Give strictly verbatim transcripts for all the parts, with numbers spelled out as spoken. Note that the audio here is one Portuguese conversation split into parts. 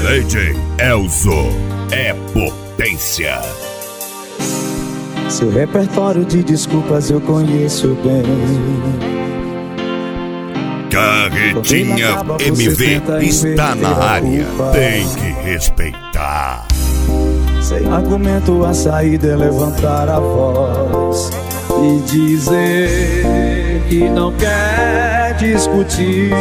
D J Elzo é potência. Seu repertório de desculpas eu conheço bem. Carretinha M V está na área, tem que respeitar. Sem argumento a saída é levantar a voz e dizer que não quer discutir.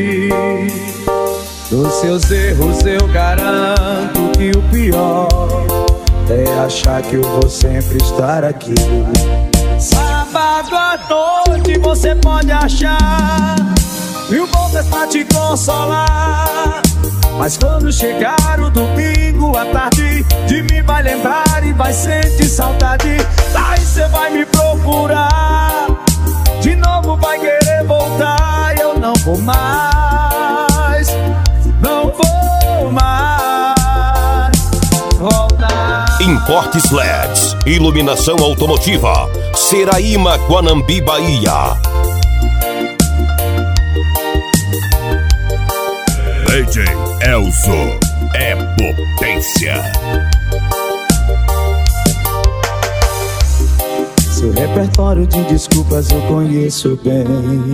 Dos seus erros eu garanto que o pior é achar que eu vou sempre estar aqui. Sábado à noite você pode achar mil bocas pra te consolar, mas quando chegar o domingo à tarde, de mim vai lembrar e vai sentir saudade. Daí cê vai me procurar, de novo vai querer voltar. Eu não vou mais, não vou mais voltar. Importes L E Ds, iluminação automotiva, Seraíma, Guanambi, Bahia. D J Elzo é potência. Seu repertório de desculpas eu conheço bem.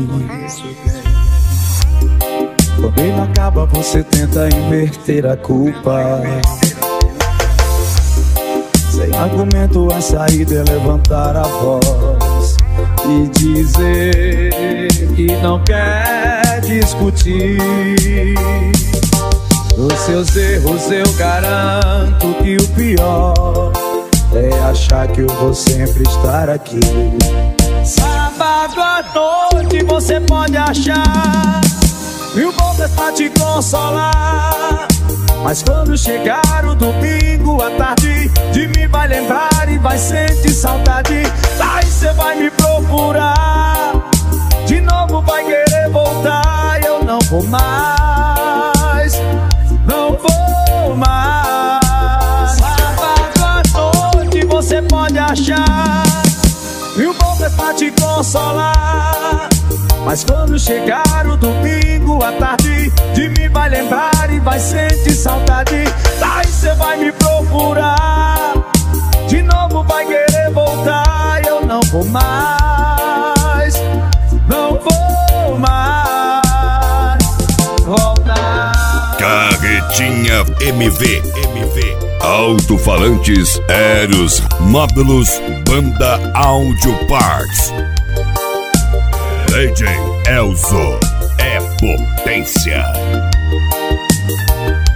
Quando ele acaba você tenta inverter a culpa. Sem argumento a saída é levantar a voz e dizer que não quer discutir. Dos seus erros eu garanto que o pior é achar que eu vou sempre estar aqui. Sábado à noite você pode achar mil bocas pra te consolar, mas quando chegar o domingo à tarde, de mim vai lembrar e vai sentir saudade. Daí cê vai me procurar, de novo vai querer voltar. Eu não vou mais, não vou mais. Sábado à noite você pode achar mil bocas pra te consolar, mas quando chegar o domingo à tarde, de mim vai lembrar e vai sentir saudade. Daí cê vai me procurar, de novo vai querer voltar. Eu não vou mais, não vou mais voltar. Carretinha M V, M V. Alto-falantes, Eros, módulos, banda Audio Parts. D J Elzo é potência.